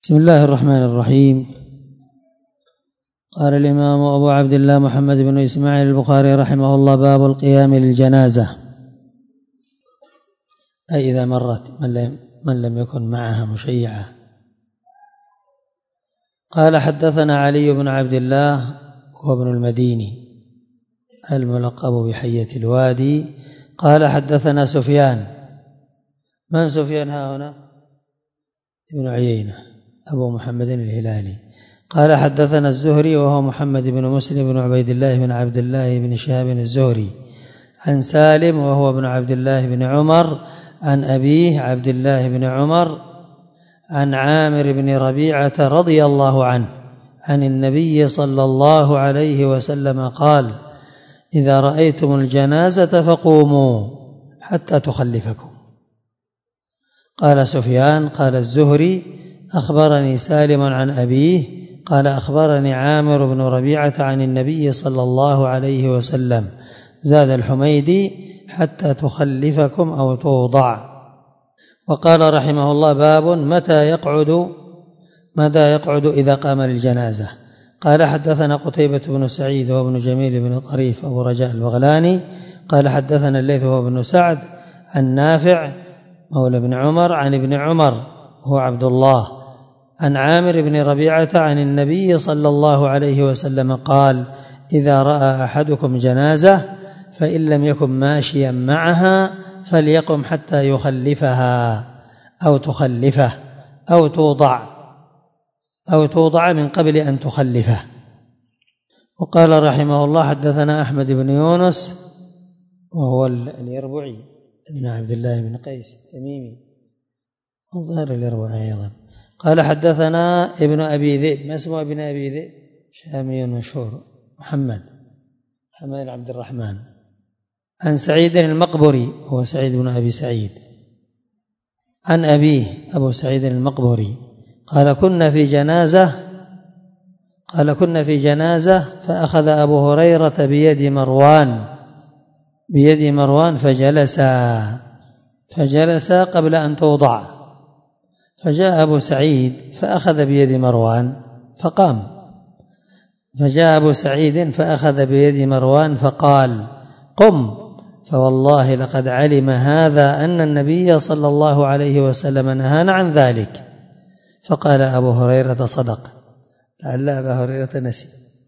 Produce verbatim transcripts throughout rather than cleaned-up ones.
بسم الله الرحمن الرحيم. قال الإمام أبو عبد الله محمد بن إسماعيل البخاري رحمه الله: باب القيام للجنازة، أي إذا مرت من لم يكن معها مشيعة. قال: حدثنا علي بن عبد الله هو ابن المديني الملقب بحية الوادي. قال: حدثنا سفيان. من سفيان ها هنا؟ ابن عيينة أبو محمد الهلالي. قال: حدثنا الزهري وهو محمد بن مسلم بن عبيد الله بن عبد الله بن شهاب الزهري عن سالم وهو ابن عبد الله بن عمر عن أبيه عبد الله بن عمر عن عامر بن ربيعة رضي الله عنه عن النبي صلى الله عليه وسلم قال: إذا رأيتم الجنازة فقوموا حتى تخلفكم. قال سفيان: قال الزهري: أخبرني سالم عن أبيه قال: أخبرني عامر بن ربيعة عن النبي صلى الله عليه وسلم. زاد الحميدي: حتى تخلفكم أو توضع. وقال رحمه الله: باب متى يقعد متى يقعد إذا قام للجنازة. قال: حدثنا قتيبة بن سعيد وابن جميل بن طريف أبو رجاء البغلاني. قال: حدثنا الليث وابن سعد عن نافع مولى بن عمر عن ابن عمر هو عبد الله عن عامر بن ربيعة عن النبي صلى الله عليه وسلم قال: إذا رأى أحدكم جنازة فإن لم يكن ماشيا معها فليقم حتى يخلفها أو تخلفه أو توضع أو توضع من قبل أن تخلفه. وقال رحمه الله: حدثنا أحمد بن يونس وهو اليربوعي ابن عبد الله بن قيس التميمي الظاهر اليربوعي أيضا. قال: حدثنا ابن أبي ذئب. ما اسمه ابن أبي ذئب؟ شامي مشهور، محمد محمد عبد الرحمن عن سعيد المقبري هو سعيد بن أبي سعيد عن أبيه أبو سعيد المقبري قال: كنا في جنازة قال كنا في جنازة فأخذ أبو هريرة بيد مروان بيد مروان فجلسا فجلسا قبل أن توضع، فجاء أبو سعيد فأخذ بيد مروان فقام، فجاء أبو سعيد فأخذ بيد مروان فقال: قم، فوالله لقد علم هذا أن النبي صلى الله عليه وسلم نهانا عن ذلك. فقال أبو هريرة: صدق. لعل أبا هريرة نسي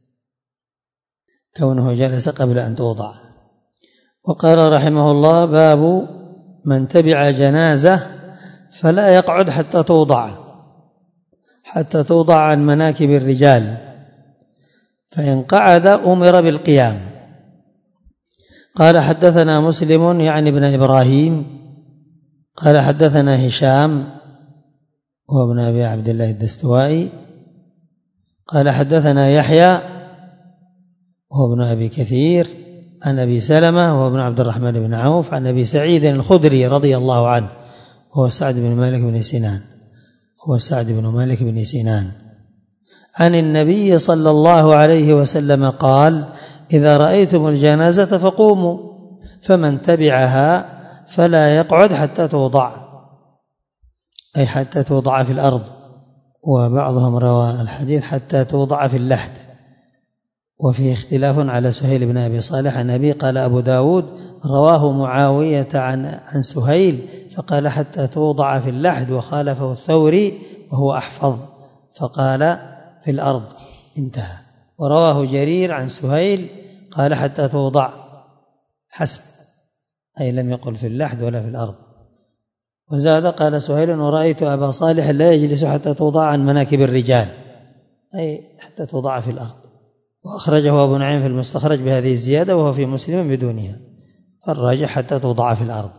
كونه جلس قبل أن توضع. وقال رحمه الله: باب من تبع جنازة فلا يقعد حتى توضع حتى توضع عن مناكب الرجال، فإن قعد أمر بالقيام. قال: حدثنا مسلم يعني ابن إبراهيم قال: حدثنا هشام هو ابن أبي عبد الله الدستوائي قال: حدثنا يحيى هو ابن أبي كثير عن أبي سلمة وهو ابن عبد الرحمن بن عوف عن أبي سعيد الخدري رضي الله عنه هو سعد بن مالك بن سنان هو سعد بن مالك بن سنان عن النبي صلى الله عليه وسلم قال: إذا رأيتم الجنازة فقوموا، فمن تبعها فلا يقعد حتى توضع، أي حتى توضع في الأرض. وبعضهم روى الحديث حتى توضع في اللحد، وفيه اختلاف على سهيل بن أبي صالح عن أبي. قال أبو داود: رواه معاوية عن عن سهيل فقال حتى توضع في اللحد، وخالفه الثوري وهو أحفظ فقال في الأرض، انتهى. ورواه جرير عن سهيل قال حتى توضع حسب، أي لم يقل في اللحد ولا في الأرض. وزاد قال سهيل: ورأيت أبا صالح لا يجلس حتى توضع عن مناكب الرجال، أي حتى توضع في الأرض. وأخرجه أبو نعيم في المستخرج بهذه الزيادة وهو في مسلم بدونها، فالراجح حتى توضع في الأرض.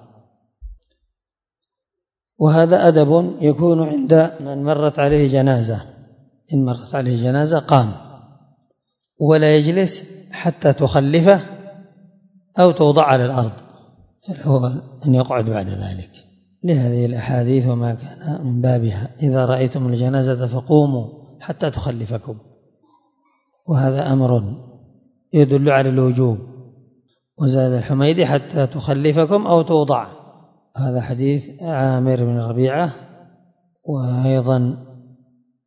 وهذا أدب يكون عند من مرت عليه جنازة، إن مرت عليه جنازة قام ولا يجلس حتى تخلفه أو توضع على الأرض، فله أن يقعد بعد ذلك لهذه الأحاديث وما كان من بابها: إذا رأيتم الجنازة فقوموا حتى تخلفكم. وهذا أمر يدل على الوجوب. وزاد الحميدي: حتى تخلفكم أو توضع. هذا حديث عامر بن ربيعة. وأيضا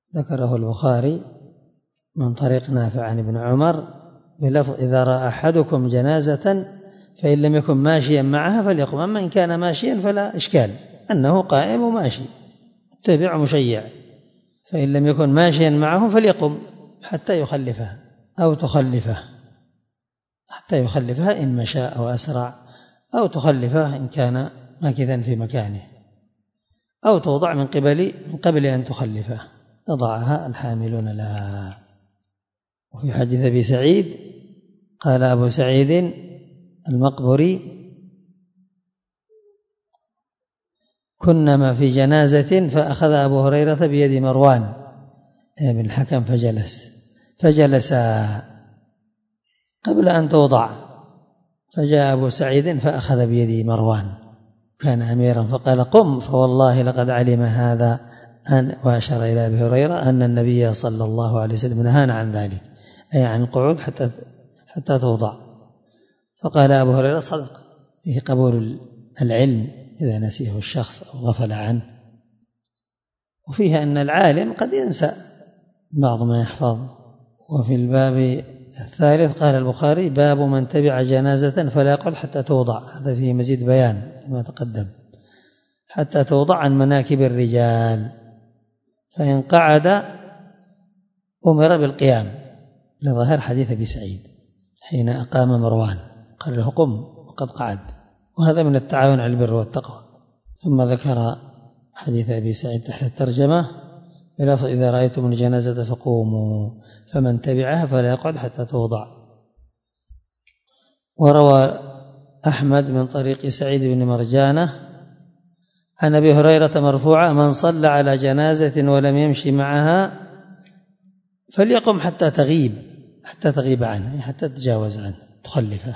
ذكره البخاري من طريق نافع عن ابن عمر بلفظ إذا رأى أحدكم جنازة فإن لم يكن ماشيا معها فليقم، أما إن كان ماشيا فلا إشكال أنه قائم وماشي متبع مشيع، فإن لم يكن ماشيا معه فليقم حتى يخلفها أو تخلفه، حتى يخلفها إن مشى أو أسرع، أو تخلفه إن كان ماكثا في مكانه، أو توضع من قبل من قبل أن تخلفه يضعها الحاملون لها. وفي حديث أبي سعيد قال أبو سعيد المقبري كنا في جنازة فأخذ أبو هريرة بيد مروان بن الحكم فجلس فجلس قبل أن توضع، فجاء أبو سعيد فأخذ بيد مروان كان أميرا فقال قم فوالله لقد علم هذا أن، وأشار إلى أبي هريرة أن النبي صلى الله عليه وسلم نهانا عن ذلك، أي عن القعود حتى حتى توضع. فقال أبو هريرة صدق، فيه قبول العلم إذا نسيه الشخص أو غفل عنه، وفيه أن العالم قد ينسى بعض ما يحفظ. وفي الباب الثالث قال البخاري باب من تبع جنازة فلا يقعد حتى توضع، هذا فيه مزيد بيان ما تقدم، حتى توضع عن مناكب الرجال، فإن قعد أمر بالقيام لظاهر حديث أبي سعيد حين أقام مروان قال له قم وقد قعد، وهذا من التعاون على البر والتقوى. ثم ذكر حديث أبي سعيد تحت الترجمة بلفظ إذا رأيتم الجنازة فقوموا فمن تبعها فلا يقعد حتى توضع. وروى أحمد من طريق سعيد بن مرجانة عن أبي هريرة مرفوعا من صلى على جنازة ولم يمشي معها فليقم حتى تغيب حتى تغيب عنه، حتى تتجاوز عنه تخلفه،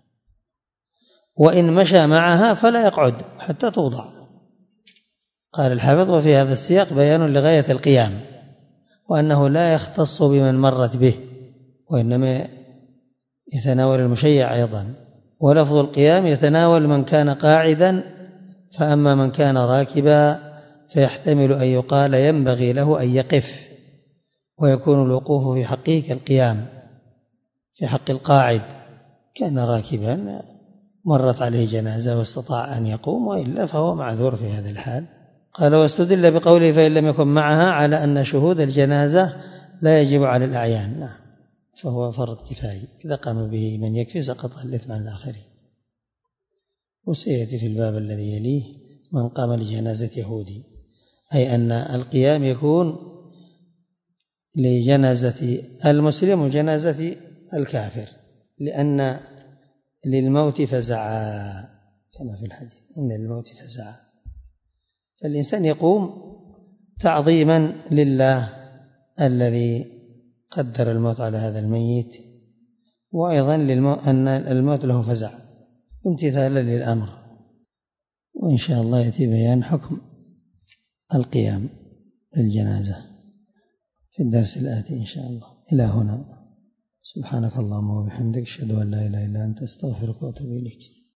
وإن مشى معها فلا يقعد حتى توضع. قال الحافظ وفي هذا السياق بيان لغاية القيام، وأنه لا يختص بمن مرت به، وإنما يتناول المشيع أيضا، ولفظ القيام يتناول من كان قاعدا، فأما من كان راكبا فيحتمل أن يقال ينبغي له أن يقف، ويكون الوقوف في حقه كالقيام في حق القاعد، كان راكبا مرت عليه جنازة واستطاع أن يقوم، وإلا فهو معذور في هذا الحال. قال واستدل بقوله فإن لم يكن معها على أن شهود الجنازة لا يجب على الأعيان، نعم، فهو فرض كفاية، إذا قام به من يكفي سقط الإثم عن الآخرين. وسيأتي في الباب الذي يليه من قام لجنازة يهودي، أي أن القيام يكون لجنازة المسلم وجنازة الكافر، لأن للموت فزعا كما في الحديث إن للموت فزعا، فالإنسان يقوم تعظيما لله الذي قدر الموت على هذا الميت، وأيضا أن الموت له فزع امتثالا للأمر. وإن شاء الله يأتي بيان حكم القيام للجنازة في الدرس الآتي إن شاء الله. إلى هنا، سبحانك اللهم وبحمدك، أشهد أن لا إله إلا أنت، أستغفرك وأتوب إليك.